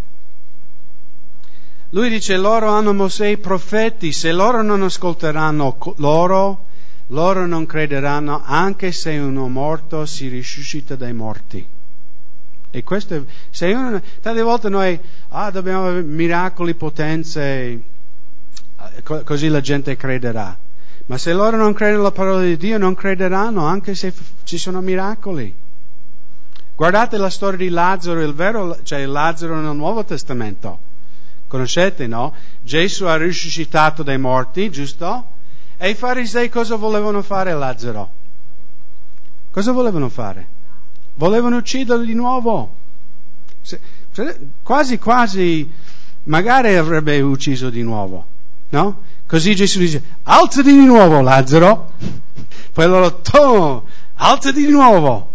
lui dice, loro hanno Mosè e i profeti, se loro non ascolteranno loro non crederanno, anche se uno morto si risuscita dai morti. E questo, tante volte noi, dobbiamo avere miracoli, potenze, così la gente crederà. Ma se loro non credono alla parola di Dio, non crederanno, anche se ci sono miracoli. Guardate la storia di Lazzaro, il Lazzaro nel Nuovo Testamento. Conoscete, no? Gesù ha risuscitato dai morti, giusto? E i farisei cosa volevano fare a Lazzaro? Cosa volevano fare? Volevano ucciderlo di nuovo. Quasi, magari avrebbe ucciso di nuovo, no? Così Gesù dice, alzati di nuovo, Lazzaro. Poi loro, alzati di nuovo.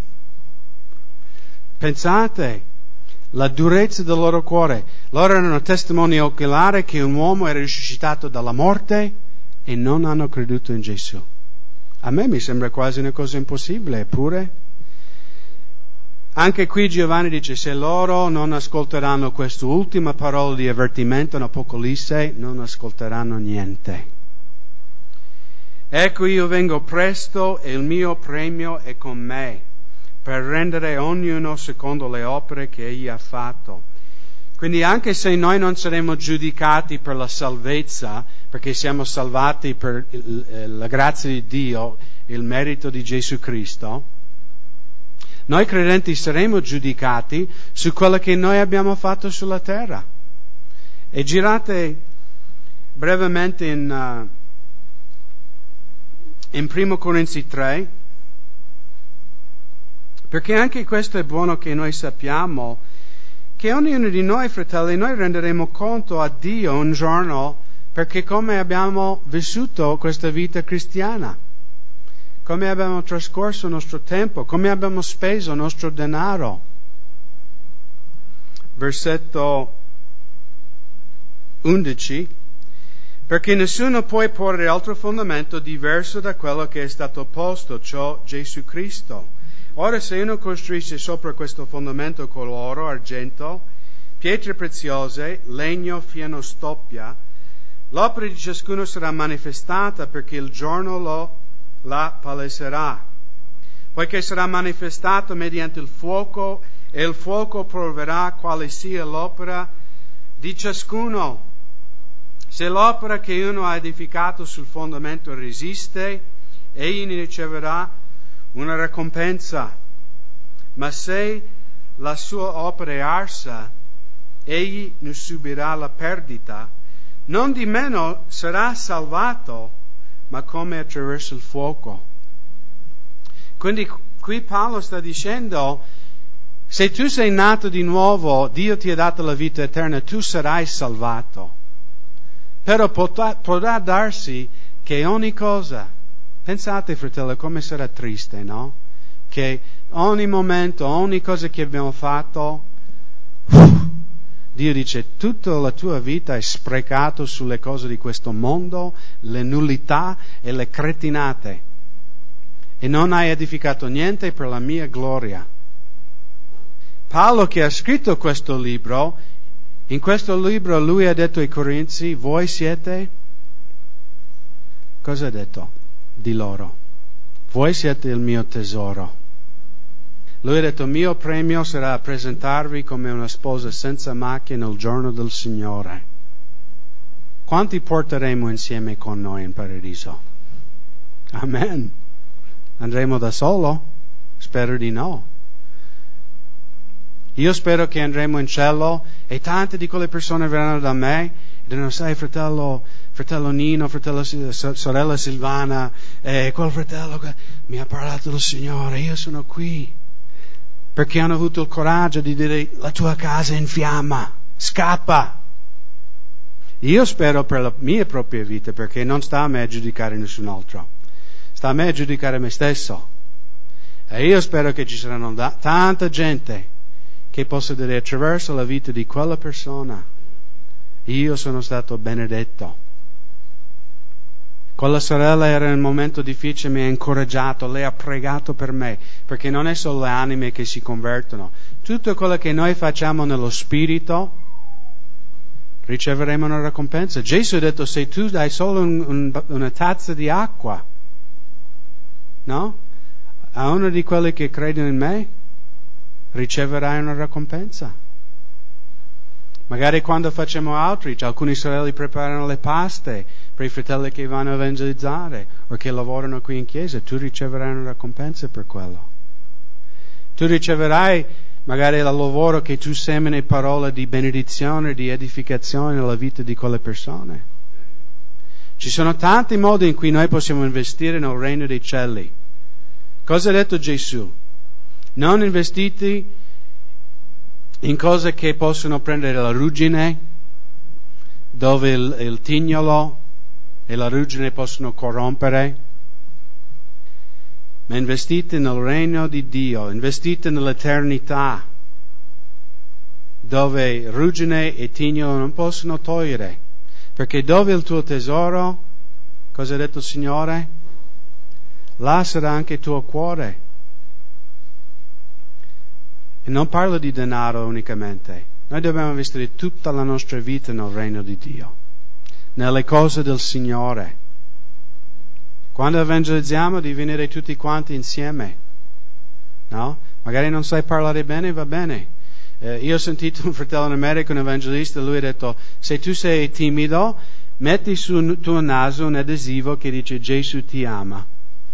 Pensate, la durezza del loro cuore. Loro erano testimoni oculari che un uomo era risuscitato dalla morte e non hanno creduto in Gesù. A me mi sembra quasi una cosa impossibile, eppure. Anche qui Giovanni dice, se loro non ascolteranno quest'ultima parola di avvertimento in Apocalisse, non ascolteranno niente. Ecco, io vengo presto e il mio premio è con me, per rendere ognuno secondo le opere che egli ha fatto. Quindi anche se noi non saremo giudicati per la salvezza, perché siamo salvati per la grazia di Dio, il merito di Gesù Cristo, noi credenti saremo giudicati su quello che noi abbiamo fatto sulla terra. E girate brevemente in 1 Corinzi 3, perché anche questo è buono che noi sappiamo, che ognuno di noi, fratelli, noi renderemo conto a Dio un giorno, perché come abbiamo vissuto questa vita cristiana, come abbiamo trascorso il nostro tempo, come abbiamo speso il nostro denaro. Versetto 11. Perché nessuno può porre altro fondamento diverso da quello che è stato posto, cioè Gesù Cristo. Ora se uno costruisce sopra questo fondamento con oro, argento, pietre preziose, legno, fieno, stoppia, l'opera di ciascuno sarà manifestata, perché il giorno la paleserà, poiché sarà manifestato mediante il fuoco, e il fuoco proverà quale sia l'opera di ciascuno. Se l'opera che uno ha edificato sul fondamento resiste, egli ne riceverà una ricompensa. Ma se la sua opera è arsa, egli ne subirà la perdita. Non di meno sarà salvato, ma come attraverso il fuoco. Quindi qui Paolo sta dicendo, se tu sei nato di nuovo, Dio ti ha dato la vita eterna, tu sarai salvato. Però potrà darsi che ogni cosa, pensate fratello, come sarà triste, no? Che ogni momento, ogni cosa che abbiamo fatto, Dio dice, tutta la tua vita è sprecato sulle cose di questo mondo, le nullità e le cretinate, e non hai edificato niente per la mia gloria. Paolo, che ha scritto questo libro, in questo libro lui ha detto ai Corinzi, voi siete, cosa ha detto di loro? Voi siete il mio tesoro. Lui ha detto, mio premio sarà presentarvi come una sposa senza macchia nel giorno del Signore. Quanti porteremo insieme con noi in paradiso? Amen. Andremo da solo? Spero di no. Io spero che andremo in cielo e tante di quelle persone verranno da me e diranno, sai fratello Nino, sorella Silvana, quel fratello mi ha parlato del Signore, io sono qui. Perché hanno avuto il coraggio di dire, la tua casa è in fiamma, scappa. Io spero per la mia propria vita, perché non sta a me a giudicare nessun altro. Sta a me a giudicare me stesso. E io spero che ci saranno tanta gente che possa dire attraverso la vita di quella persona, io sono stato benedetto. Quella sorella era in un momento difficile, mi ha incoraggiato, lei ha pregato per me, perché non è solo le anime che si convertono. Tutto quello che noi facciamo nello spirito, riceveremo una ricompensa. Gesù ha detto, se tu dai solo una tazza di acqua, no? A uno di quelli che credono in me, riceverai una ricompensa. Magari quando facciamo outreach, alcuni sorelle preparano le paste per i fratelli che vanno a evangelizzare o che lavorano qui in chiesa, tu riceverai una ricompensa per quello. Tu riceverai magari il lavoro che tu semini parole di benedizione, di edificazione nella vita di quelle persone. Ci sono tanti modi in cui noi possiamo investire nel regno dei cieli. Cosa ha detto Gesù? Non investite in cose che possono prendere la ruggine, dove il tignolo e la ruggine possono corrompere, ma investite nel regno di Dio, investite nell'eternità, dove ruggine e tignolo non possono togliere, perché dove è il tuo tesoro, cosa ha detto il Signore? Là sarà anche il tuo cuore. E non parlo di denaro unicamente. Noi dobbiamo investire tutta la nostra vita nel regno di Dio, nelle cose del Signore. Quando evangelizziamo di venire tutti quanti insieme, no? Magari non sai parlare bene, va bene. Io ho sentito un fratello in America, un evangelista, lui ha detto, se tu sei timido, metti sul tuo naso un adesivo che dice Gesù ti ama.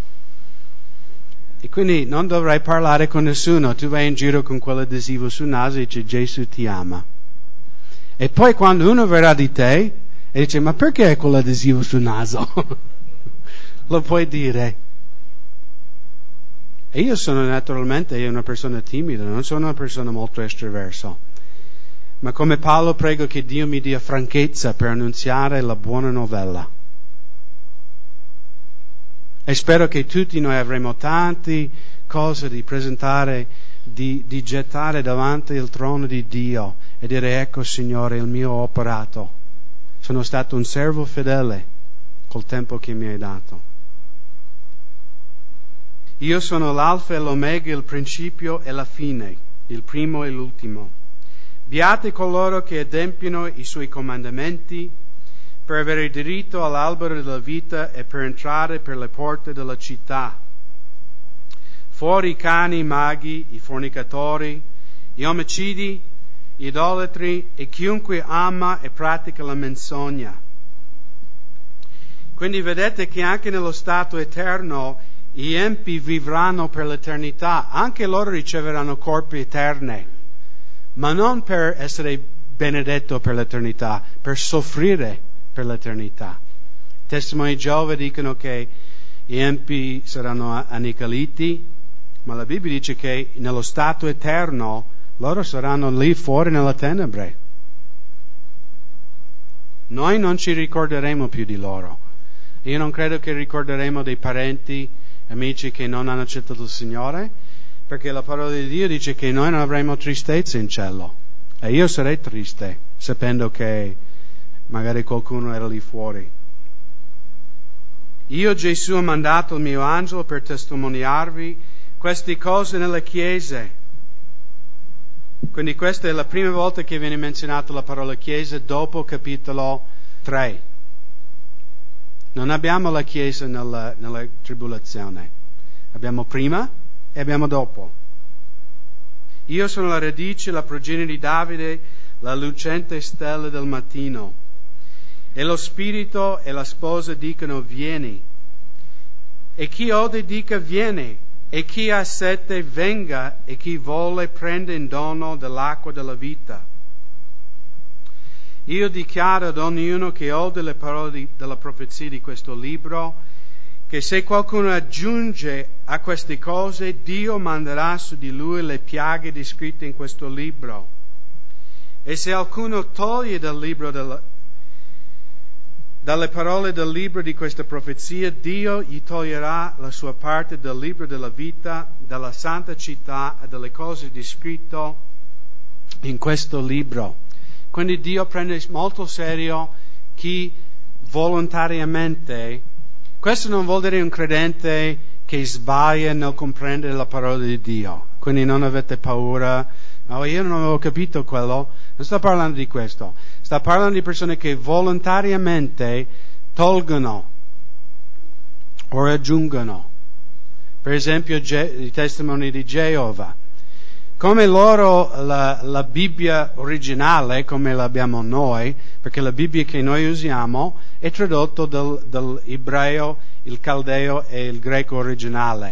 E quindi non dovrai parlare con nessuno, tu vai in giro con quell'adesivo sul naso e dice Gesù ti ama. E poi quando uno verrà di te e dice ma perché hai quell'adesivo sul naso? Lo puoi dire. E io sono naturalmente una persona timida, non sono una persona molto estroverso. Ma come Paolo prego che Dio mi dia franchezza per annunziare la buona novella. E spero che tutti noi avremo tante cose di presentare, di gettare davanti al trono di Dio e dire ecco Signore il mio operato. Sono stato un servo fedele col tempo che mi hai dato. Io sono l'alfa e l'omega, il principio e la fine, il primo e l'ultimo. Beati coloro che adempiono i suoi comandamenti per avere diritto all'albero della vita e per entrare per le porte della città. Fuori i cani, i maghi, i fornicatori, gli omicidi, gli idolatri e chiunque ama e pratica la menzogna. Quindi vedete che anche nello stato eterno gli empi vivranno per l'eternità, anche loro riceveranno corpi eterni, ma non per essere benedetto per l'eternità, per soffrire per l'eternità. I testimoni di Geova dicono che gli empi saranno annichiliti, ma la Bibbia dice che nello stato eterno loro saranno lì fuori nelle tenebre. Noi non ci ricorderemo più di loro. Io non credo che ricorderemo dei parenti, amici che non hanno accettato il Signore, perché la parola di Dio dice che noi non avremo tristezza in cielo. E io sarei triste sapendo che magari qualcuno era lì fuori. Io, Gesù, ho mandato il mio angelo per testimoniarvi queste cose nelle chiese. Quindi questa è la prima volta che viene menzionata la parola chiesa dopo capitolo 3. Non abbiamo la chiesa nella tribolazione. Abbiamo prima e abbiamo dopo. Io sono la radice, la progenie di Davide, la lucente stella del mattino. E lo spirito e la sposa dicono vieni. E chi ode dica vieni. E chi ha sete venga. E chi vuole prende in dono dell'acqua della vita. Io dichiaro ad ognuno che ode le parole della profezia di questo libro, che se qualcuno aggiunge a queste cose, Dio manderà su di lui le piaghe descritte in questo libro. E se qualcuno toglie dal libro dalle parole del libro di questa profezia, Dio gli toglierà la sua parte del libro della vita, della santa città e delle cose descritte in questo libro. Quindi Dio prende molto serio chi volontariamente. Questo non vuol dire un credente che sbaglia nel comprendere la parola di Dio. Quindi non avete paura. No, io non avevo capito quello. Non sto parlando di questo. Sto parlando di persone che volontariamente tolgono o aggiungono. Per esempio i testimoni di Geova. Come loro la Bibbia originale, come l'abbiamo noi, perché la Bibbia che noi usiamo è tradotto dall'ebreo, il caldeo e il greco originale.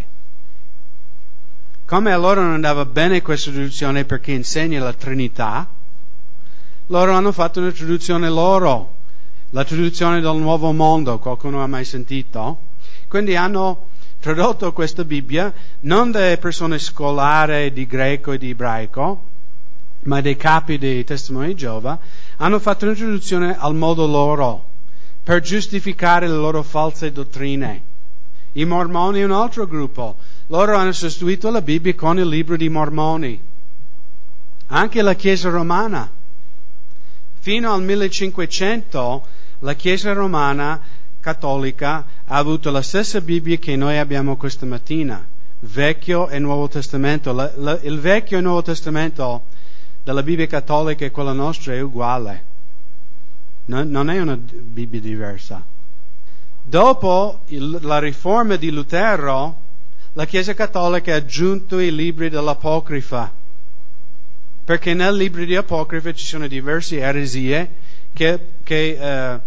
Come a loro non andava bene questa traduzione perché insegna la Trinità, loro hanno fatto una traduzione loro, la traduzione del Nuovo Mondo, qualcuno ha mai sentito? Quindi hanno tradotto questa Bibbia non da persone scolare di greco e di ebraico, ma dei capi dei testimoni di Geova, hanno fatto una traduzione al modo loro, per giustificare le loro false dottrine. I Mormoni è un altro gruppo, loro hanno sostituito la Bibbia con il libro di Mormoni. Anche la Chiesa romana. Fino al 1500 la Chiesa romana cattolica ha avuto la stessa Bibbia che noi abbiamo questa mattina, Vecchio e Nuovo Testamento. Il Vecchio e Nuovo Testamento della Bibbia cattolica e quella nostra è uguale. Non è una Bibbia diversa. Dopo la riforma di Lutero, la Chiesa cattolica ha aggiunto i libri dell'Apocrifa, perché nel libro di Apocrifa ci sono diverse eresie che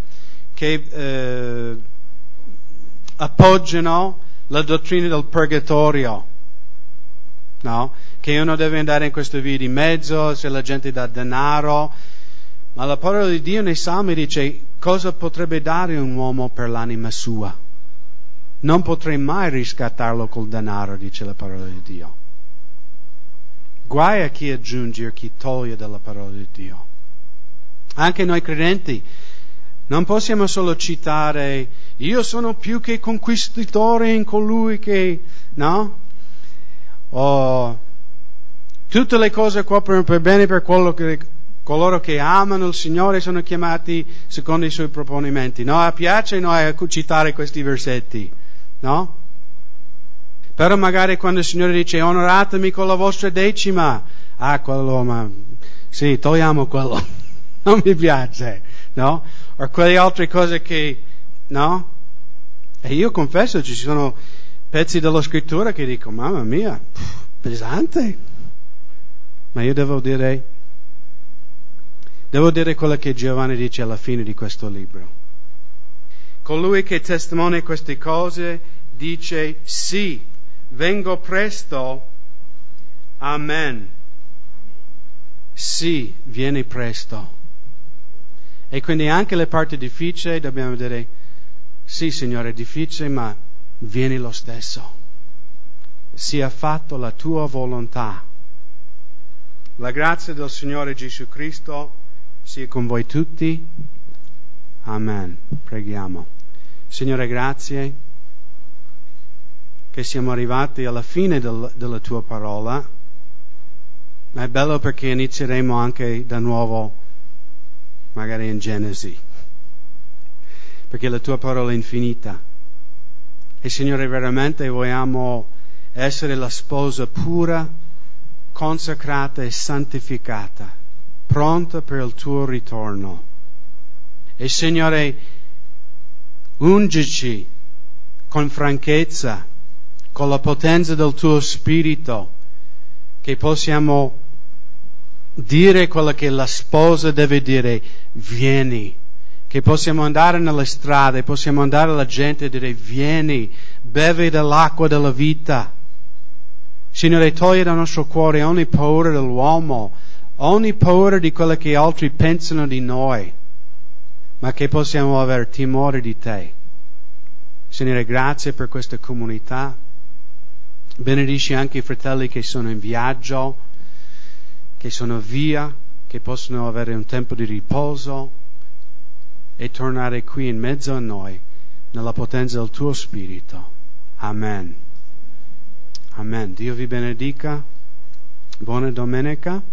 appoggiano la dottrina del purgatorio, no? Che uno deve andare in questa via di mezzo, se la gente dà denaro, ma la parola di Dio nei Salmi dice cosa potrebbe dare un uomo per l'anima sua? Non potrei mai riscattarlo col denaro, dice la parola di Dio. Guai a chi aggiunge o chi toglie dalla parola di Dio. Anche noi credenti non possiamo solo citare io sono più che conquistatore in colui che, no? O tutte le cose cooperano per bene per coloro che amano il Signore sono chiamati secondo i Suoi proponimenti. No, piace a noi citare questi versetti, no? Però magari quando il Signore dice onoratemi con la vostra decima, quello, ma sì, togliamo quello, non mi piace, no? O quelle altre cose che, no? E io confesso, ci sono pezzi della scrittura che dico, mamma mia, pesante. Ma io devo dire quello che Giovanni dice alla fine di questo libro. Colui che testimonia queste cose dice sì, vengo presto, amen. Sì, vieni presto. E quindi anche le parti difficili dobbiamo dire, sì Signore, è difficile, ma vieni lo stesso. Sia fatto la tua volontà. La grazia del Signore Gesù Cristo sia con voi tutti. Amen. Preghiamo. Signore, grazie che siamo arrivati alla fine della tua parola. Ma è bello perché inizieremo anche da nuovo, magari in Genesi, perché la tua parola è infinita. E Signore, veramente vogliamo essere la sposa pura, consacrata e santificata, pronta per il tuo ritorno. E Signore, ungici con franchezza, con la potenza del tuo Spirito, che possiamo dire quello che la sposa deve dire: vieni. Che possiamo andare nelle strade, possiamo andare alla gente e dire: vieni, bevi dell'acqua della vita. Signore, togli dal nostro cuore ogni paura dell'uomo, ogni paura di quello che altri pensano di noi, ma che possiamo avere timore di te. Signore, grazie per questa comunità. Benedici anche i fratelli che sono in viaggio, che sono via, che possono avere un tempo di riposo e tornare qui in mezzo a noi, nella potenza del tuo Spirito. Amen. Amen. Dio vi benedica. Buona domenica.